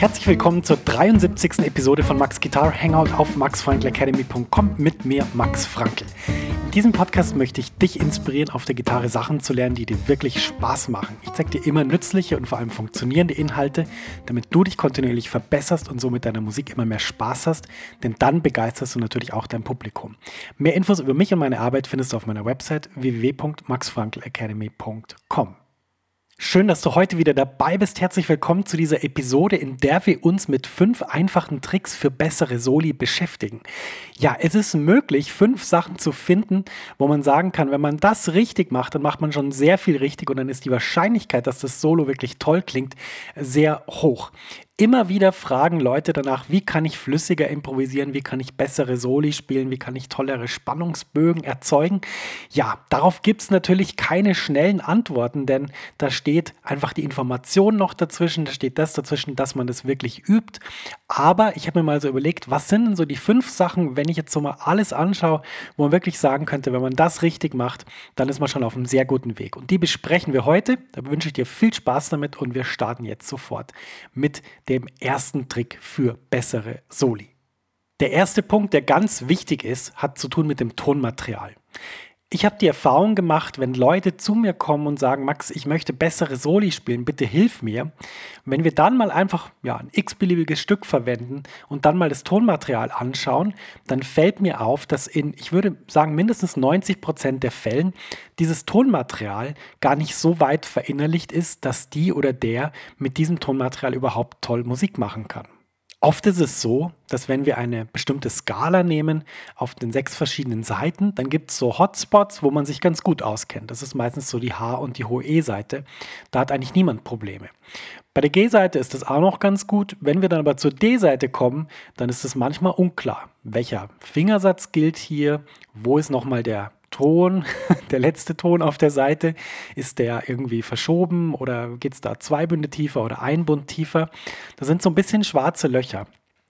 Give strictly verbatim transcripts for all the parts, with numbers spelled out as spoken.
Herzlich willkommen zur dreiundsiebzigsten Episode von Max Guitar Hangout auf max frankl academy punkt com mit mir, Max Frankl. In diesem Podcast möchte ich dich inspirieren, auf der Gitarre Sachen zu lernen, die dir wirklich Spaß machen. Ich zeige dir immer nützliche und vor allem funktionierende Inhalte, damit du dich kontinuierlich verbesserst und so mit deiner Musik immer mehr Spaß hast, denn dann begeisterst du natürlich auch dein Publikum. Mehr Infos über mich und meine Arbeit findest du auf meiner Website w w w punkt max frankl academy punkt com. Schön, dass du heute wieder dabei bist. Herzlich willkommen zu dieser Episode, in der wir uns mit fünf einfachen Tricks für bessere Soli beschäftigen. Ja, es ist möglich, fünf Sachen zu finden, wo man sagen kann, wenn man das richtig macht, dann macht man schon sehr viel richtig und dann ist die Wahrscheinlichkeit, dass das Solo wirklich toll klingt, sehr hoch. Immer wieder fragen Leute danach, wie kann ich flüssiger improvisieren, wie kann ich bessere Soli spielen, wie kann ich tollere Spannungsbögen erzeugen. Ja, darauf gibt es natürlich keine schnellen Antworten, denn da steht einfach die Information noch dazwischen, da steht das dazwischen, dass man das wirklich übt. Aber ich habe mir mal so überlegt, was sind denn so die fünf Sachen, wenn ich jetzt so mal alles anschaue, wo man wirklich sagen könnte, wenn man das richtig macht, dann ist man schon auf einem sehr guten Weg. Und die besprechen wir heute. Da wünsche ich dir viel Spaß damit und wir starten jetzt sofort mit dem ersten Trick für bessere Soli. Der erste Punkt, der ganz wichtig ist, hat zu tun mit dem Tonmaterial. Ich habe die Erfahrung gemacht, wenn Leute zu mir kommen und sagen, Max, ich möchte bessere Soli spielen, bitte hilf mir. Und wenn wir dann mal einfach ja, ein x-beliebiges Stück verwenden und dann mal das Tonmaterial anschauen, dann fällt mir auf, dass in, ich würde sagen, mindestens neunzig Prozent der Fällen dieses Tonmaterial gar nicht so weit verinnerlicht ist, dass die oder der mit diesem Tonmaterial überhaupt toll Musik machen kann. Oft ist es so, dass wenn wir eine bestimmte Skala nehmen auf den sechs verschiedenen Seiten, dann gibt es so Hotspots, wo man sich ganz gut auskennt. Das ist meistens so die H- und die hohe E-Seite. Da hat eigentlich niemand Probleme. Bei der G-Seite ist das auch noch ganz gut. Wenn wir dann aber zur D-Seite kommen, dann ist es manchmal unklar, welcher Fingersatz gilt hier, wo ist nochmal der Ton, der letzte Ton auf der Seite, ist der irgendwie verschoben oder geht es da zwei Bünde tiefer oder ein Bund tiefer? Das sind so ein bisschen schwarze Löcher.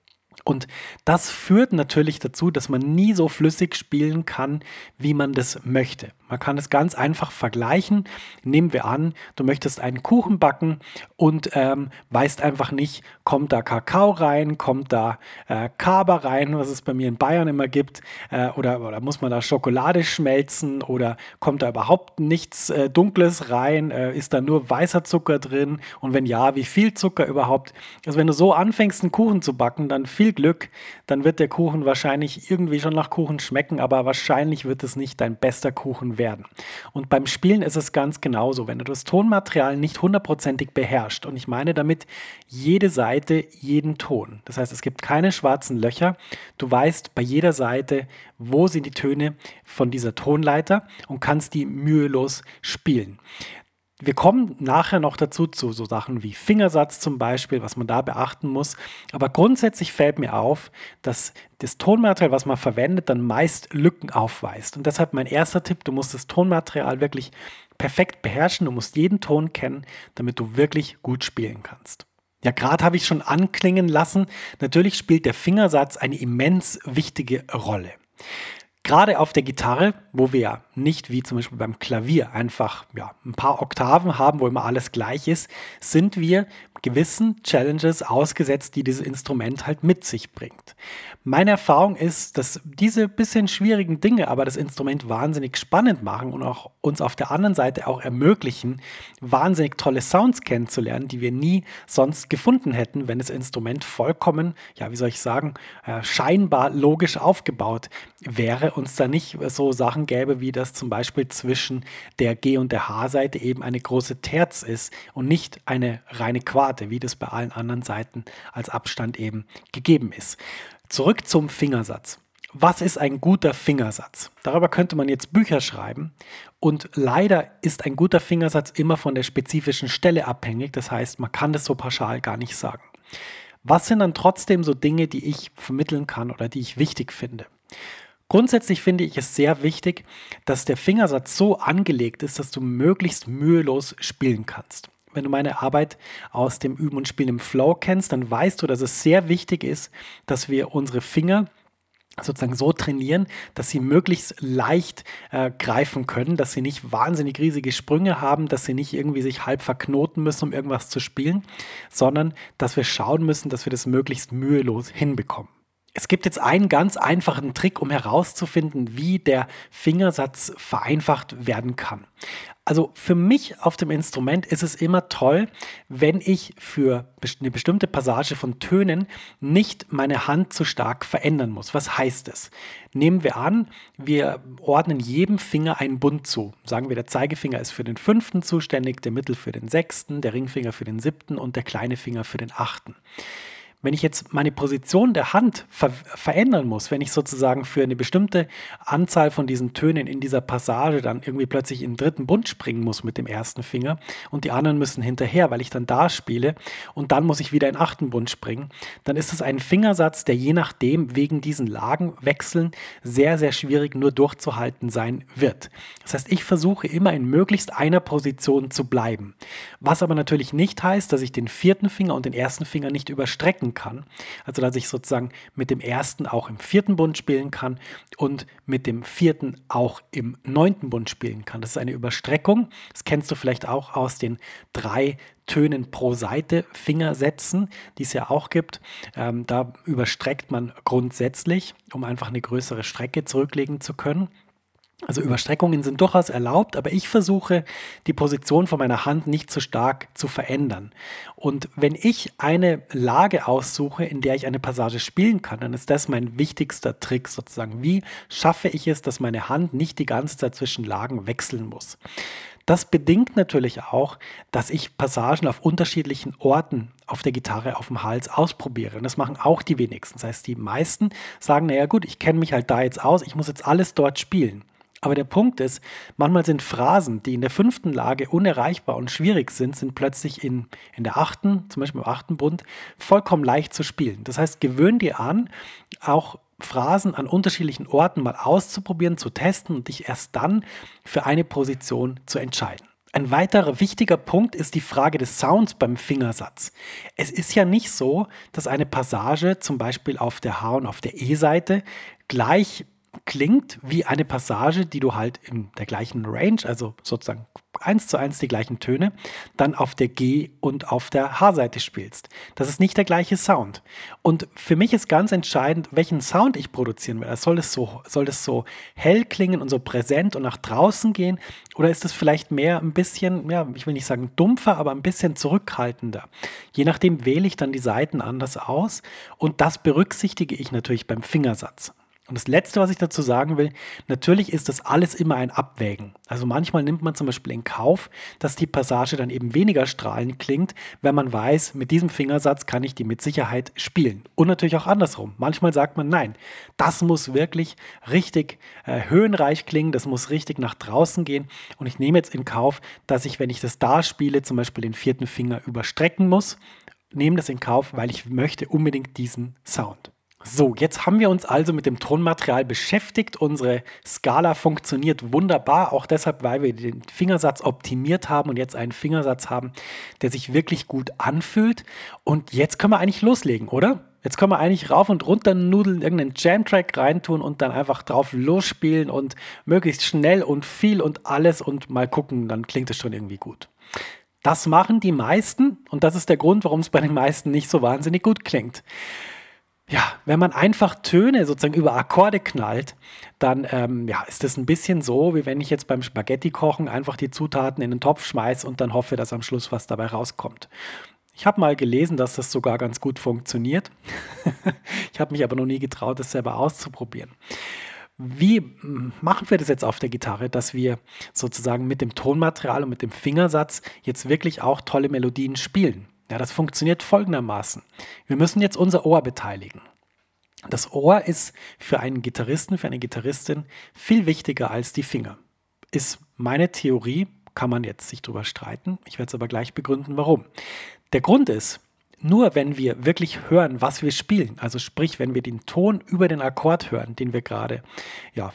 Und das führt natürlich dazu, dass man nie so flüssig spielen kann, wie man das möchte. Man kann es ganz einfach vergleichen. Nehmen wir an, du möchtest einen Kuchen backen und ähm, weißt einfach nicht, kommt da Kakao rein, kommt da äh, Kaba rein, was es bei mir in Bayern immer gibt, äh, oder, oder muss man da Schokolade schmelzen oder kommt da überhaupt nichts äh, Dunkles rein, äh, ist da nur weißer Zucker drin und wenn ja, wie viel Zucker überhaupt? Also wenn du so anfängst, einen Kuchen zu backen, dann viel Glück, dann wird der Kuchen wahrscheinlich irgendwie schon nach Kuchen schmecken, aber wahrscheinlich wird es nicht dein bester Kuchen werden. Und beim Spielen ist es ganz genauso. Wenn du das Tonmaterial nicht hundertprozentig beherrschst, und ich meine damit jede Seite, jeden Ton. Das heißt, es gibt keine schwarzen Löcher. Du weißt bei jeder Seite, wo sind die Töne von dieser Tonleiter und kannst die mühelos spielen. Wir kommen nachher noch dazu, zu so Sachen wie Fingersatz zum Beispiel, was man da beachten muss. Aber grundsätzlich fällt mir auf, dass das Tonmaterial, was man verwendet, dann meist Lücken aufweist. Und deshalb mein erster Tipp, du musst das Tonmaterial wirklich perfekt beherrschen. Du musst jeden Ton kennen, damit du wirklich gut spielen kannst. Ja, gerade habe ich schon anklingen lassen, natürlich spielt der Fingersatz eine immens wichtige Rolle. Gerade auf der Gitarre, wo wir ja nicht wie zum Beispiel beim Klavier einfach ja, ein paar Oktaven haben, wo immer alles gleich ist, sind wir gewissen Challenges ausgesetzt, die dieses Instrument halt mit sich bringt. Meine Erfahrung ist, dass diese bisschen schwierigen Dinge aber das Instrument wahnsinnig spannend machen und auch uns auf der anderen Seite auch ermöglichen, wahnsinnig tolle Sounds kennenzulernen, die wir nie sonst gefunden hätten, wenn das Instrument vollkommen, ja wie soll ich sagen, äh, scheinbar logisch aufgebaut wäre, uns da nicht so Sachen gäbe, wie das zum Beispiel zwischen der G- und der H-Seite eben eine große Terz ist und nicht eine reine Quarte, wie das bei allen anderen Seiten als Abstand eben gegeben ist. Zurück zum Fingersatz. Was ist ein guter Fingersatz? Darüber könnte man jetzt Bücher schreiben und leider ist ein guter Fingersatz immer von der spezifischen Stelle abhängig, das heißt, man kann das so pauschal gar nicht sagen. Was sind dann trotzdem so Dinge, die ich vermitteln kann oder die ich wichtig finde? Grundsätzlich finde ich es sehr wichtig, dass der Fingersatz so angelegt ist, dass du möglichst mühelos spielen kannst. Wenn du meine Arbeit aus dem Üben und Spielen im Flow kennst, dann weißt du, dass es sehr wichtig ist, dass wir unsere Finger sozusagen so trainieren, dass sie möglichst leicht äh, greifen können, dass sie nicht wahnsinnig riesige Sprünge haben, dass sie nicht irgendwie sich halb verknoten müssen, um irgendwas zu spielen, sondern dass wir schauen müssen, dass wir das möglichst mühelos hinbekommen. Es gibt jetzt einen ganz einfachen Trick, um herauszufinden, wie der Fingersatz vereinfacht werden kann. Also für mich auf dem Instrument ist es immer toll, wenn ich für eine bestimmte Passage von Tönen nicht meine Hand zu stark verändern muss. Was heißt es? Nehmen wir an, wir ordnen jedem Finger einen Bund zu. Sagen wir, der Zeigefinger ist für den fünften zuständig, der Mittel für den sechsten, der Ringfinger für den siebten und der kleine Finger für den achten. Wenn ich jetzt meine Position der Hand ver- verändern muss, wenn ich sozusagen für eine bestimmte Anzahl von diesen Tönen in dieser Passage dann irgendwie plötzlich in den dritten Bund springen muss mit dem ersten Finger und die anderen müssen hinterher, weil ich dann da spiele und dann muss ich wieder in den achten Bund springen, dann ist es ein Fingersatz, der je nachdem wegen diesen Lagenwechseln sehr, sehr schwierig nur durchzuhalten sein wird. Das heißt, ich versuche immer in möglichst einer Position zu bleiben. Was aber natürlich nicht heißt, dass ich den vierten Finger und den ersten Finger nicht überstrecken kann. Also dass ich sozusagen mit dem ersten auch im vierten Bund spielen kann und mit dem vierten auch im neunten Bund spielen kann. Das ist eine Überstreckung. Das kennst du vielleicht auch aus den drei Tönen pro Seite Fingersätzen, die es ja auch gibt. Ähm, da überstreckt man grundsätzlich, um einfach eine größere Strecke zurücklegen zu können. Also Überstreckungen sind durchaus erlaubt, aber ich versuche, die Position von meiner Hand nicht zu stark zu verändern. Und wenn ich eine Lage aussuche, in der ich eine Passage spielen kann, dann ist das mein wichtigster Trick sozusagen. Wie schaffe ich es, dass meine Hand nicht die ganze Zeit zwischen Lagen wechseln muss? Das bedingt natürlich auch, dass ich Passagen auf unterschiedlichen Orten auf der Gitarre auf dem Hals ausprobiere. Und das machen auch die wenigsten. Das heißt, die meisten sagen, naja gut, ich kenne mich halt da jetzt aus, ich muss jetzt alles dort spielen. Aber der Punkt ist, manchmal sind Phrasen, die in der fünften Lage unerreichbar und schwierig sind, sind plötzlich in, in der achten, zum Beispiel im achten Bund, vollkommen leicht zu spielen. Das heißt, gewöhn dir an, auch Phrasen an unterschiedlichen Orten mal auszuprobieren, zu testen und dich erst dann für eine Position zu entscheiden. Ein weiterer wichtiger Punkt ist die Frage des Sounds beim Fingersatz. Es ist ja nicht so, dass eine Passage zum Beispiel auf der H- und auf der E-Seite gleich klingt wie eine Passage, die du halt in der gleichen Range, also sozusagen eins zu eins die gleichen Töne, dann auf der G- und auf der H-Seite spielst. Das ist nicht der gleiche Sound. Und für mich ist ganz entscheidend, welchen Sound ich produzieren will. Soll es so, soll es so hell klingen und so präsent und nach draußen gehen? Oder ist es vielleicht mehr ein bisschen, ja, ich will nicht sagen dumpfer, aber ein bisschen zurückhaltender? Je nachdem wähle ich dann die Saiten anders aus und das berücksichtige ich natürlich beim Fingersatz. Und das Letzte, was ich dazu sagen will, natürlich ist das alles immer ein Abwägen. Also manchmal nimmt man zum Beispiel in Kauf, dass die Passage dann eben weniger strahlend klingt, wenn man weiß, mit diesem Fingersatz kann ich die mit Sicherheit spielen. Und natürlich auch andersrum. Manchmal sagt man, nein, das muss wirklich richtig äh, höhenreich klingen, das muss richtig nach draußen gehen. Und ich nehme jetzt in Kauf, dass ich, wenn ich das da spiele, zum Beispiel den vierten Finger überstrecken muss. Nehme das in Kauf, weil ich möchte unbedingt diesen Sound. So, jetzt haben wir uns also mit dem Tonmaterial beschäftigt. Unsere Skala funktioniert wunderbar, auch deshalb, weil wir den Fingersatz optimiert haben und jetzt einen Fingersatz haben, der sich wirklich gut anfühlt. Und jetzt können wir eigentlich loslegen, oder? Jetzt können wir eigentlich rauf und runter nudeln, irgendeinen Jam-Track reintun und dann einfach drauf losspielen und möglichst schnell und viel und alles und mal gucken, dann klingt es schon irgendwie gut. Das machen die meisten und das ist der Grund, warum es bei den meisten nicht so wahnsinnig gut klingt. Ja, wenn man einfach Töne sozusagen über Akkorde knallt, dann ähm, ja, ist das ein bisschen so, wie wenn ich jetzt beim Spaghetti-Kochen einfach die Zutaten in den Topf schmeiße und dann hoffe, dass am Schluss was dabei rauskommt. Ich habe mal gelesen, dass das sogar ganz gut funktioniert. Ich habe mich aber noch nie getraut, das selber auszuprobieren. Wie machen wir das jetzt auf der Gitarre, dass wir sozusagen mit dem Tonmaterial und mit dem Fingersatz jetzt wirklich auch tolle Melodien spielen? Ja, das funktioniert folgendermaßen. Wir müssen jetzt unser Ohr beteiligen. Das Ohr ist für einen Gitarristen, für eine Gitarristin viel wichtiger als die Finger. Ist meine Theorie, kann man jetzt sich drüber streiten. Ich werde es aber gleich begründen, warum. Der Grund ist, nur wenn wir wirklich hören, was wir spielen, also sprich, wenn wir den Ton über den Akkord hören, den wir gerade ja,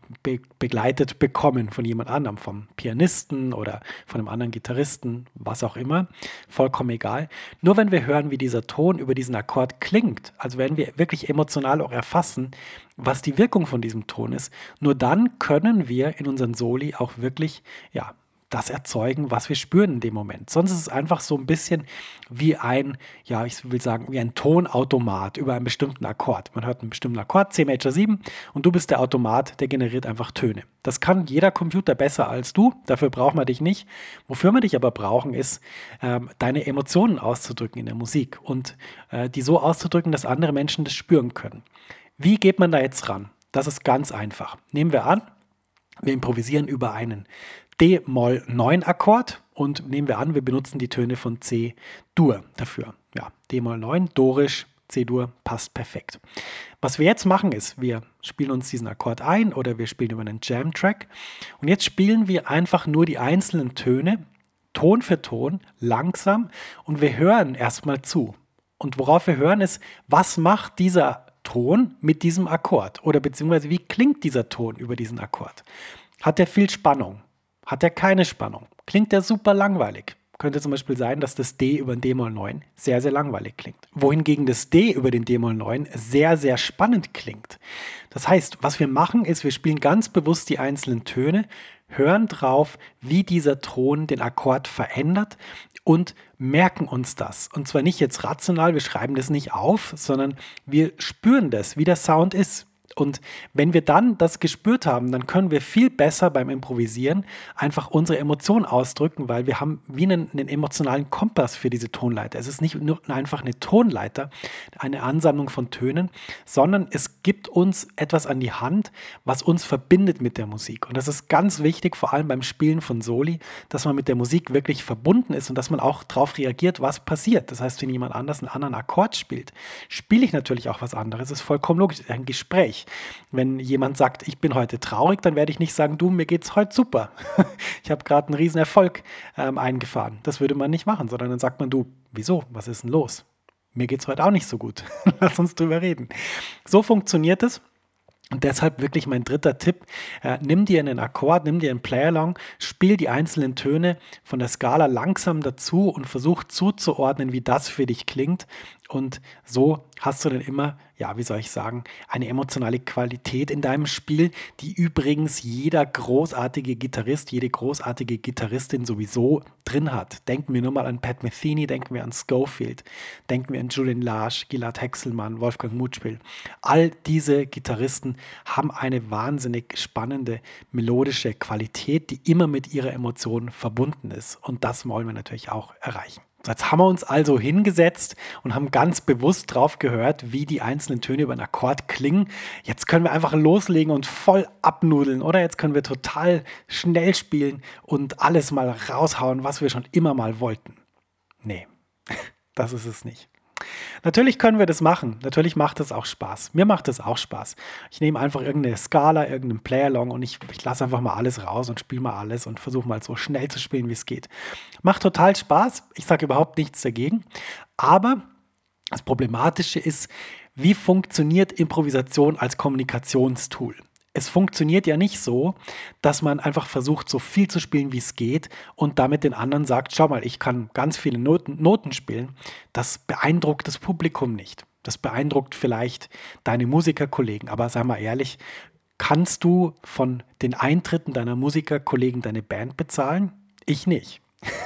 be- begleitet bekommen von jemand anderem, vom Pianisten oder von einem anderen Gitarristen, was auch immer, vollkommen egal. Nur wenn wir hören, wie dieser Ton über diesen Akkord klingt, also wenn wir wirklich emotional auch erfassen, was die Wirkung von diesem Ton ist, nur dann können wir in unseren Soli auch wirklich, ja, das erzeugen, was wir spüren in dem Moment. Sonst ist es einfach so ein bisschen wie ein, ja, ich will sagen, wie ein Tonautomat über einen bestimmten Akkord. Man hört einen bestimmten Akkord, C Major sieben, und du bist der Automat, der generiert einfach Töne. Das kann jeder Computer besser als du, dafür braucht man dich nicht. Wofür wir dich aber brauchen, ist, ähm, deine Emotionen auszudrücken in der Musik und äh, die so auszudrücken, dass andere Menschen das spüren können. Wie geht man da jetzt ran? Das ist ganz einfach. Nehmen wir an, wir improvisieren über einen D Moll neun Akkord und nehmen wir an, wir benutzen die Töne von C-Dur dafür. Ja, D Moll neun, dorisch, C-Dur passt perfekt. Was wir jetzt machen ist, wir spielen uns diesen Akkord ein oder wir spielen über einen Jam-Track und jetzt spielen wir einfach nur die einzelnen Töne, Ton für Ton, langsam, und wir hören erstmal zu. Und worauf wir hören ist, was macht dieser Ton mit diesem Akkord oder beziehungsweise wie klingt dieser Ton über diesen Akkord? Hat er viel Spannung? Hat er keine Spannung? Klingt der super langweilig? Könnte zum Beispiel sein, dass das D über den D Moll neun sehr, sehr langweilig klingt. Wohingegen das D über den D Moll neun sehr, sehr spannend klingt. Das heißt, was wir machen ist, wir spielen ganz bewusst die einzelnen Töne, hören drauf, wie dieser Ton den Akkord verändert und merken uns das. Und zwar nicht jetzt rational, wir schreiben das nicht auf, sondern wir spüren das, wie der Sound ist. Und wenn wir dann das gespürt haben, dann können wir viel besser beim Improvisieren einfach unsere Emotionen ausdrücken, weil wir haben wie einen, einen emotionalen Kompass für diese Tonleiter. Es ist nicht nur einfach eine Tonleiter, eine Ansammlung von Tönen, sondern es gibt uns etwas an die Hand, was uns verbindet mit der Musik. Und das ist ganz wichtig, vor allem beim Spielen von Soli, dass man mit der Musik wirklich verbunden ist und dass man auch darauf reagiert, was passiert. Das heißt, wenn jemand anders einen anderen Akkord spielt, spiele ich natürlich auch was anderes. Das ist vollkommen logisch, ein Gespräch. Wenn jemand sagt, ich bin heute traurig, dann werde ich nicht sagen, du, mir geht's heute super. Ich habe gerade einen riesen Erfolg ähm, eingefahren. Das würde man nicht machen, sondern dann sagt man, du, wieso? Was ist denn los? Mir geht's heute auch nicht so gut. Lass uns drüber reden. So funktioniert es. Und deshalb wirklich mein dritter Tipp, äh, nimm dir einen Akkord, nimm dir einen Play-Along, spiel die einzelnen Töne von der Skala langsam dazu und versuch zuzuordnen, wie das für dich klingt. Und so hast du dann immer, ja, wie soll ich sagen, eine emotionale Qualität in deinem Spiel, die übrigens jeder großartige Gitarrist, jede großartige Gitarristin sowieso drin hat. Denken wir nur mal an Pat Metheny, denken wir an Scofield, denken wir an Julian Lage, Gilad Hexelmann, Wolfgang Mutschpil. All diese Gitarristen haben eine wahnsinnig spannende melodische Qualität, die immer mit ihrer Emotion verbunden ist. Und das wollen wir natürlich auch erreichen. Jetzt haben wir uns also hingesetzt und haben ganz bewusst drauf gehört, wie die einzelnen Töne über einen Akkord klingen. Jetzt können wir einfach loslegen und voll abnudeln, oder? Jetzt können wir total schnell spielen und alles mal raushauen, was wir schon immer mal wollten. Nee, das ist es nicht. Natürlich können wir das machen. Natürlich macht es auch Spaß. Mir macht es auch Spaß. Ich nehme einfach irgendeine Skala, irgendeinen Play-Along und ich, ich lasse einfach mal alles raus und spiele mal alles und versuche mal so schnell zu spielen, wie es geht. Macht total Spaß. Ich sage überhaupt nichts dagegen. Aber das Problematische ist, wie funktioniert Improvisation als Kommunikationstool? Es funktioniert ja nicht so, dass man einfach versucht, so viel zu spielen, wie es geht und damit den anderen sagt, schau mal, ich kann ganz viele Noten, Noten spielen. Das beeindruckt das Publikum nicht. Das beeindruckt vielleicht deine Musikerkollegen. Aber sei mal ehrlich, kannst du von den Eintritten deiner Musikerkollegen deine Band bezahlen? Ich nicht.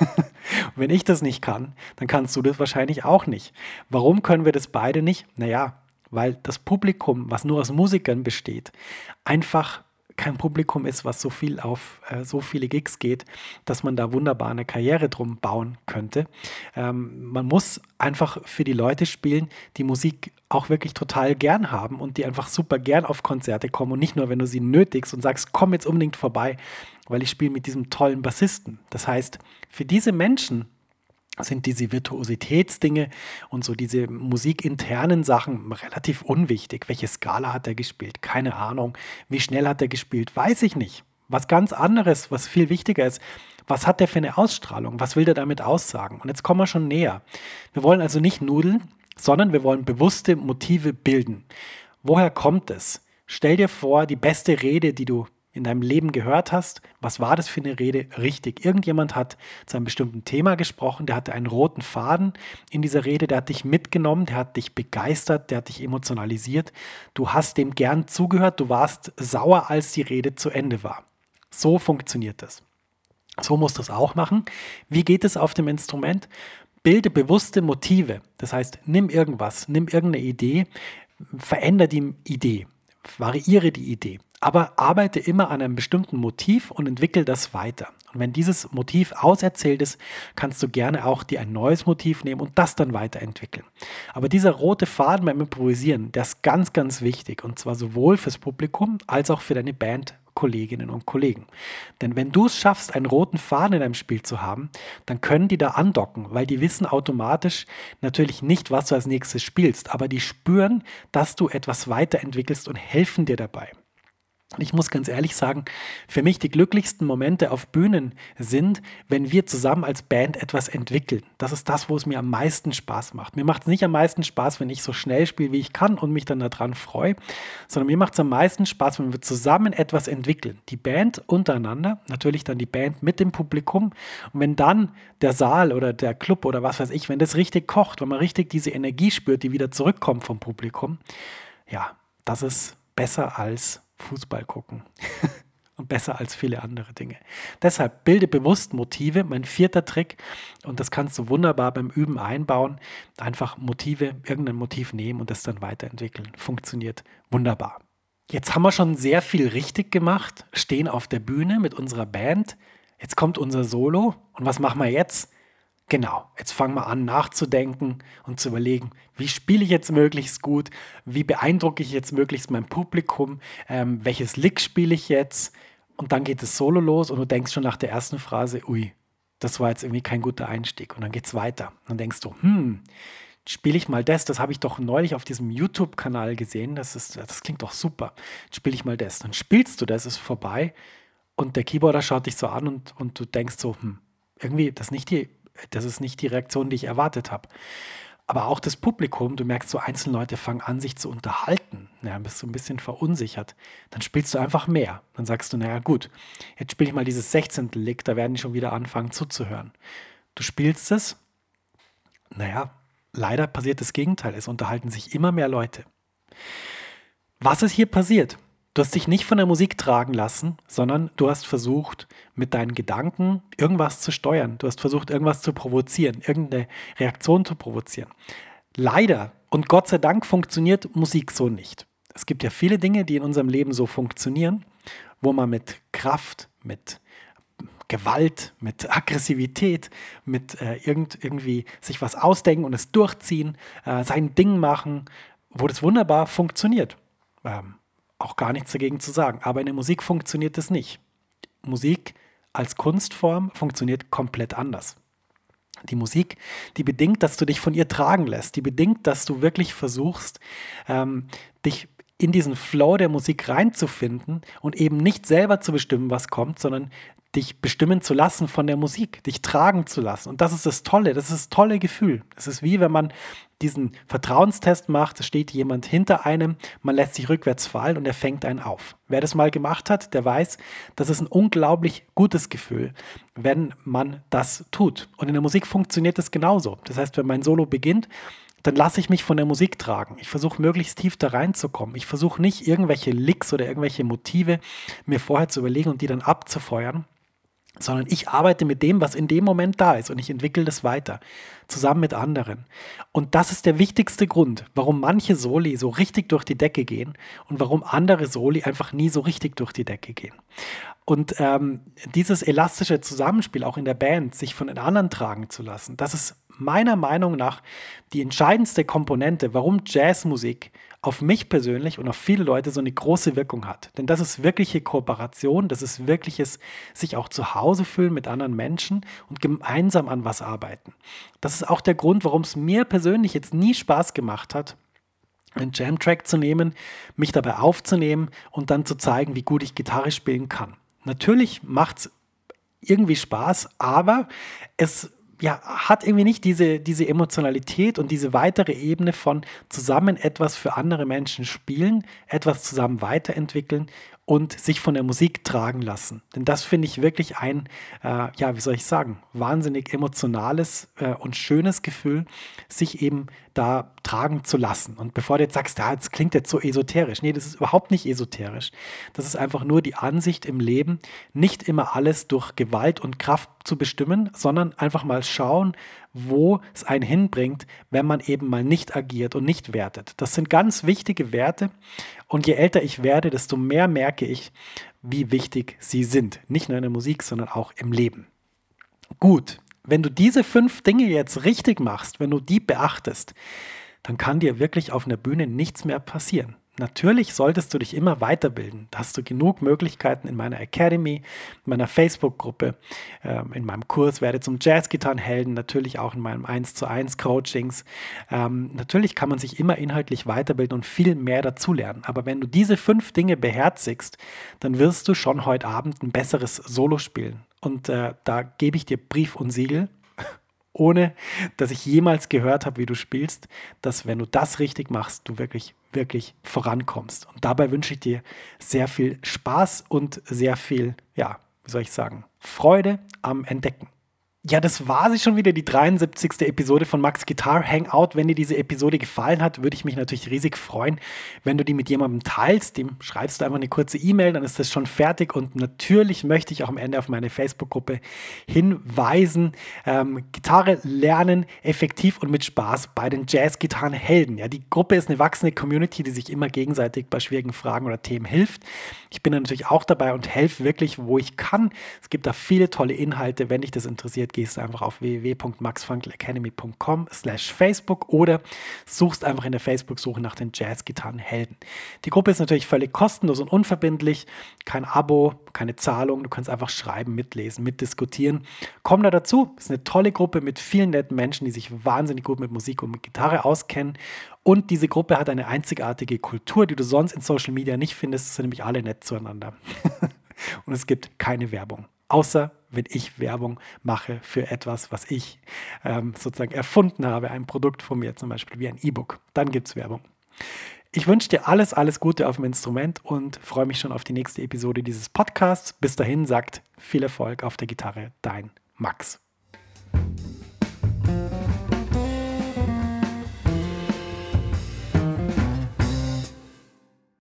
Wenn ich das nicht kann, dann kannst du das wahrscheinlich auch nicht. Warum können wir das beide nicht? Naja, weil das Publikum, was nur aus Musikern besteht, einfach kein Publikum ist, was so viel auf äh, so viele Gigs geht, dass man da wunderbar eine Karriere drum bauen könnte. Ähm, man muss einfach für die Leute spielen, die Musik auch wirklich total gern haben und die einfach super gern auf Konzerte kommen und nicht nur, wenn du sie nötigst und sagst, komm jetzt unbedingt vorbei, weil ich spiele mit diesem tollen Bassisten. Das heißt, für diese Menschen sind diese Virtuositätsdinge und so diese musikinternen Sachen relativ unwichtig. Welche Skala hat er gespielt? Keine Ahnung. Wie schnell hat er gespielt? Weiß ich nicht. Was ganz anderes, was viel wichtiger ist, was hat der für eine Ausstrahlung? Was will der damit aussagen? Und jetzt kommen wir schon näher. Wir wollen also nicht nudeln, sondern wir wollen bewusste Motive bilden. Woher kommt es? Stell dir vor, die beste Rede, die du in deinem Leben gehört hast. Was war das für eine Rede? Richtig. Irgendjemand hat zu einem bestimmten Thema gesprochen, der hatte einen roten Faden in dieser Rede, der hat dich mitgenommen, der hat dich begeistert, der hat dich emotionalisiert. Du hast dem gern zugehört, du warst sauer, als die Rede zu Ende war. So funktioniert das. So musst du es auch machen. Wie geht es auf dem Instrument? Bilde bewusste Motive. Das heißt, nimm irgendwas, nimm irgendeine Idee, verändere die Idee, variiere die Idee. Aber arbeite immer an einem bestimmten Motiv und entwickle das weiter. Und wenn dieses Motiv auserzählt ist, kannst du gerne auch dir ein neues Motiv nehmen und das dann weiterentwickeln. Aber dieser rote Faden beim Improvisieren, der ist ganz, ganz wichtig. Und zwar sowohl fürs Publikum als auch für deine Bandkolleginnen und Kollegen. Denn wenn du es schaffst, einen roten Faden in deinem Spiel zu haben, dann können die da andocken, weil die wissen automatisch natürlich nicht, was du als nächstes spielst. Aber die spüren, dass du etwas weiterentwickelst und helfen dir dabei. Und ich muss ganz ehrlich sagen, für mich die glücklichsten Momente auf Bühnen sind, wenn wir zusammen als Band etwas entwickeln. Das ist das, wo es mir am meisten Spaß macht. Mir macht es nicht am meisten Spaß, wenn ich so schnell spiele, wie ich kann und mich dann daran freue, sondern mir macht es am meisten Spaß, wenn wir zusammen etwas entwickeln. Die Band untereinander, natürlich dann die Band mit dem Publikum. Und wenn dann der Saal oder der Club oder was weiß ich, wenn das richtig kocht, wenn man richtig diese Energie spürt, die wieder zurückkommt vom Publikum, ja, das ist besser als Fußball gucken und besser als viele andere Dinge. Deshalb bilde bewusst Motive, mein vierter Trick, und das kannst du wunderbar beim Üben einbauen. Einfach Motive, irgendein Motiv nehmen und das dann weiterentwickeln. Funktioniert wunderbar. Jetzt haben wir schon sehr viel richtig gemacht, stehen auf der Bühne mit unserer Band. Jetzt kommt unser Solo und was machen wir jetzt? Genau, jetzt fangen wir an nachzudenken und zu überlegen, wie spiele ich jetzt möglichst gut, wie beeindrucke ich jetzt möglichst mein Publikum, ähm, welches Lick spiele ich jetzt, und dann geht das Solo los und du denkst schon nach der ersten Phrase, ui, das war jetzt irgendwie kein guter Einstieg, und dann geht's weiter. Und dann denkst du, hm, spiele ich mal das, das habe ich doch neulich auf diesem YouTube-Kanal gesehen, das, ist, das klingt doch super, jetzt spiele ich mal das. Dann spielst du das, ist vorbei und der Keyboarder schaut dich so an und, und du denkst so, hm, irgendwie, das ist nicht die Das ist nicht die Reaktion, die ich erwartet habe. Aber auch das Publikum, du merkst, so einzelne Leute fangen an, sich zu unterhalten. Ja, bist du ein bisschen verunsichert. Dann spielst du einfach mehr. Dann sagst du, naja gut, jetzt spiele ich mal dieses sechzehntel Lick, da werden die schon wieder anfangen zuzuhören. Du spielst es, naja, leider passiert das Gegenteil. Es unterhalten sich immer mehr Leute. Was ist hier passiert? Du hast dich nicht von der Musik tragen lassen, sondern du hast versucht, mit deinen Gedanken irgendwas zu steuern. Du hast versucht, irgendwas zu provozieren, irgendeine Reaktion zu provozieren. Leider und Gott sei Dank funktioniert Musik so nicht. Es gibt ja viele Dinge, die in unserem Leben so funktionieren, wo man mit Kraft, mit Gewalt, mit Aggressivität, mit äh, irgend, irgendwie sich was ausdenken und es durchziehen, äh, sein Ding machen, wo das wunderbar funktioniert. Ähm, Auch gar nichts dagegen zu sagen. Aber in der Musik funktioniert das nicht. Musik als Kunstform funktioniert komplett anders. Die Musik, die bedingt, dass du dich von ihr tragen lässt. Die bedingt, dass du wirklich versuchst, ähm, dich in diesen Flow der Musik reinzufinden und eben nicht selber zu bestimmen, was kommt, sondern dich bestimmen zu lassen von der Musik, dich tragen zu lassen. Und das ist das Tolle, das ist das tolle Gefühl. Es ist wie, wenn man diesen Vertrauenstest macht, es steht jemand hinter einem, man lässt sich rückwärts fallen und er fängt einen auf. Wer das mal gemacht hat, der weiß, das ist ein unglaublich gutes Gefühl, wenn man das tut. Und in der Musik funktioniert das genauso. Das heißt, wenn mein Solo beginnt, dann lasse ich mich von der Musik tragen. Ich versuche möglichst tief da reinzukommen. Ich versuche nicht irgendwelche Licks oder irgendwelche Motive mir vorher zu überlegen und die dann abzufeuern, sondern ich arbeite mit dem, was in dem Moment da ist, und ich entwickle das weiter, zusammen mit anderen. Und das ist der wichtigste Grund, warum manche Soli so richtig durch die Decke gehen und warum andere Soli einfach nie so richtig durch die Decke gehen. Und ähm, dieses elastische Zusammenspiel auch in der Band, sich von den anderen tragen zu lassen, das ist meiner Meinung nach die entscheidendste Komponente, warum Jazzmusik auf mich persönlich und auf viele Leute so eine große Wirkung hat. Denn das ist wirkliche Kooperation, das ist wirkliches sich auch zu Hause fühlen mit anderen Menschen und gemeinsam an was arbeiten. Das ist auch der Grund, warum es mir persönlich jetzt nie Spaß gemacht hat, einen Jam-Track zu nehmen, mich dabei aufzunehmen und dann zu zeigen, wie gut ich Gitarre spielen kann. Natürlich macht es irgendwie Spaß, aber es ja, hat irgendwie nicht diese, diese Emotionalität und diese weitere Ebene von zusammen etwas für andere Menschen spielen, etwas zusammen weiterentwickeln und sich von der Musik tragen lassen. Denn das finde ich wirklich ein, äh, ja, wie soll ich sagen, wahnsinnig emotionales äh, und schönes Gefühl, sich eben da tragen zu lassen. Und bevor du jetzt sagst, ja, das klingt jetzt so esoterisch. Nee, das ist überhaupt nicht esoterisch. Das ist einfach nur die Ansicht im Leben, nicht immer alles durch Gewalt und Kraft zu bestimmen, sondern einfach mal schauen, wo es einen hinbringt, wenn man eben mal nicht agiert und nicht wertet. Das sind ganz wichtige Werte und je älter ich werde, desto mehr merke ich, wie wichtig sie sind. Nicht nur in der Musik, sondern auch im Leben. Gut, wenn du diese fünf Dinge jetzt richtig machst, wenn du die beachtest, dann kann dir wirklich auf einer Bühne nichts mehr passieren. Natürlich solltest du dich immer weiterbilden. Da hast du genug Möglichkeiten in meiner Academy, in meiner Facebook-Gruppe, ähm, in meinem Kurs Werde zum Jazzgitarrenhelden, natürlich auch in meinem eins zu eins Coachings. Ähm, natürlich kann man sich immer inhaltlich weiterbilden und viel mehr dazulernen. Aber wenn du diese fünf Dinge beherzigst, dann wirst du schon heute Abend ein besseres Solo spielen. Und äh, da gebe ich dir Brief und Siegel, ohne dass ich jemals gehört habe, wie du spielst, dass wenn du das richtig machst, du wirklich, wirklich vorankommst. Und dabei wünsche ich dir sehr viel Spaß und sehr viel, ja, wie soll ich sagen, Freude am Entdecken. Ja, das war sie schon wieder, die dreiundsiebzigste Episode von Max Guitar Hangout. Wenn dir diese Episode gefallen hat, würde ich mich natürlich riesig freuen, wenn du die mit jemandem teilst. Dem schreibst du einfach eine kurze E-Mail, dann ist das schon fertig. Und natürlich möchte ich auch am Ende auf meine Facebook-Gruppe hinweisen. Ähm, Gitarre lernen, effektiv und mit Spaß bei den Jazz-Gitarren-Helden. Ja, die Gruppe ist eine wachsende Community, die sich immer gegenseitig bei schwierigen Fragen oder Themen hilft. Ich bin da natürlich auch dabei und helfe wirklich, wo ich kann. Es gibt da viele tolle Inhalte. Wenn dich das interessiert, gehst du einfach auf w w w punkt max frankl academy punkt com slash Facebook oder suchst einfach in der Facebook-Suche nach den Jazz-Gitarren-Helden. Die Gruppe ist natürlich völlig kostenlos und unverbindlich. Kein Abo, keine Zahlung. Du kannst einfach schreiben, mitlesen, mitdiskutieren. Komm da dazu. Es ist eine tolle Gruppe mit vielen netten Menschen, die sich wahnsinnig gut mit Musik und mit Gitarre auskennen. Und diese Gruppe hat eine einzigartige Kultur, die du sonst in Social Media nicht findest. Es sind nämlich alle nett zueinander. Und es gibt keine Werbung. Außer wenn ich Werbung mache für etwas, was ich ähm, sozusagen erfunden habe, ein Produkt von mir zum Beispiel, wie ein E-Book. Dann gibt es Werbung. Ich wünsche dir alles, alles Gute auf dem Instrument und freue mich schon auf die nächste Episode dieses Podcasts. Bis dahin sagt viel Erfolg auf der Gitarre, dein Max.